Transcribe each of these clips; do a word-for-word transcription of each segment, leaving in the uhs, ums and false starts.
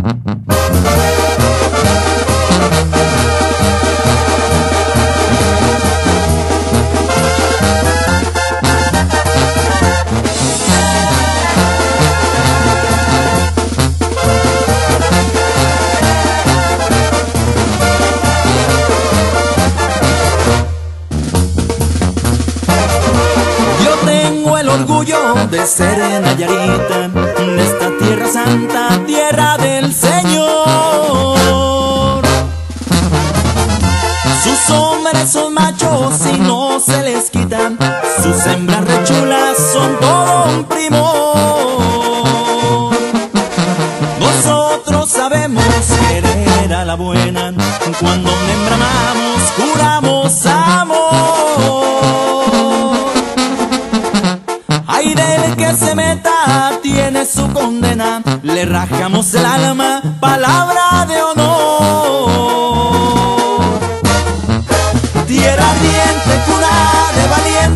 De ser Nayarita, de esta tierra santa, tierra del Señor. Sus hombres son machos y no se les quitan, sus hembras rechulas son todo un primor. Nosotros sabemos querer a la buena, cuando membramamos, juramos amor. Ay del que se meta, tiene su condena, le rajamos el alma, palabra de honor. Tierra ardiente, cuna de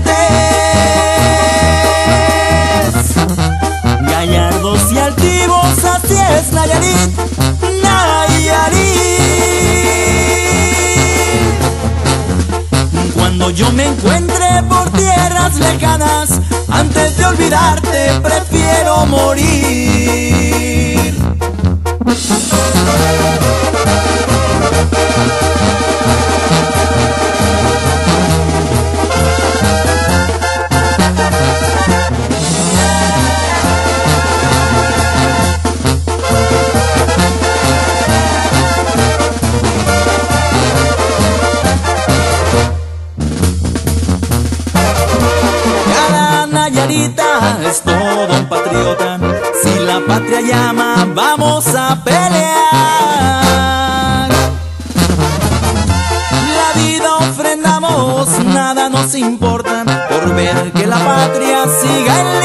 valientes, gallardos y altivos, así es Nayarit, Nayarit. Cuando yo me encuentre por tierras lejanas, antes de olvidarte prefiero morir. Nayarita es todo un patriota, si la patria llama vamos a pelear. La vida ofrendamos, nada nos importa, por ver que la patria siga en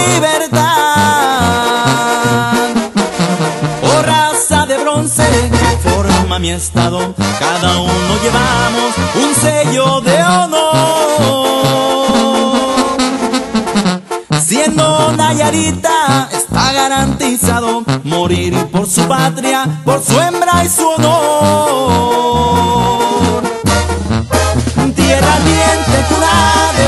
libertad. Oh raza de bronce que forma mi estado, cada uno llevamos un sello de honor. Siendo Nayarita está garantizado morir por su patria, por su hembra y su honor. Tierra ardiente, cuna de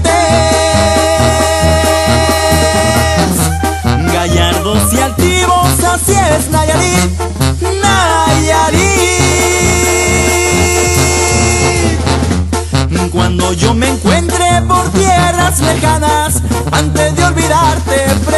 valientes, gallardos y altivos, así es Nayarit, Nayarit. Cuando yo me encuentre por tierras lejanas, antes de olvidarte